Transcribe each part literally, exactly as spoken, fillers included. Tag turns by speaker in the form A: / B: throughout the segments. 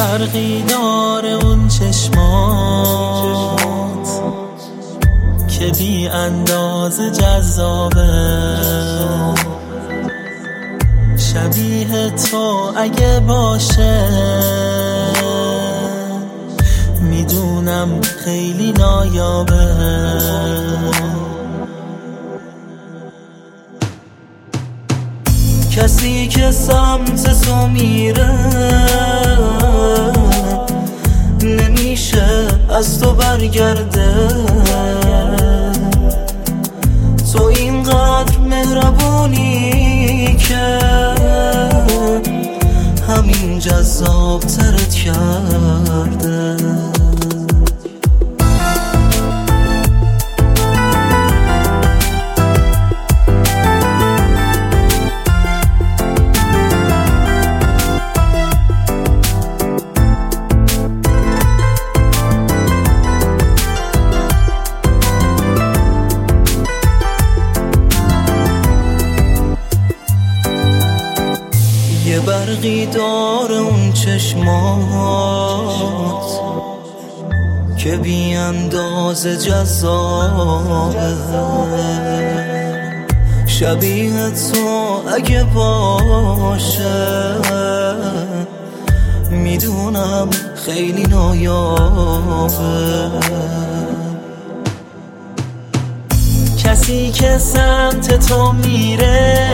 A: برقی داره اون چشمات که بی اندازه جذابه. شبیه تو اگه باشه میدونم خیلی نایابه. کسی که سمت تو میره نمیشه از تو برگرده. تو اینقدر مهربونی که همین جذاب ترت کرده. یه برقی داره اون چشمات که بی اندازه جذابه. شبیه تو اگه باشه میدونم خیلی نایابه. کسی که سمت تو میره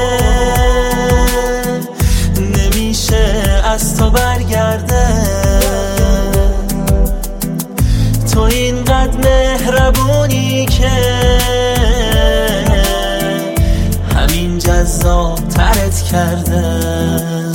A: از تو برگرده. تو اینقدر مهربونی که همین جذاب ترت کرده.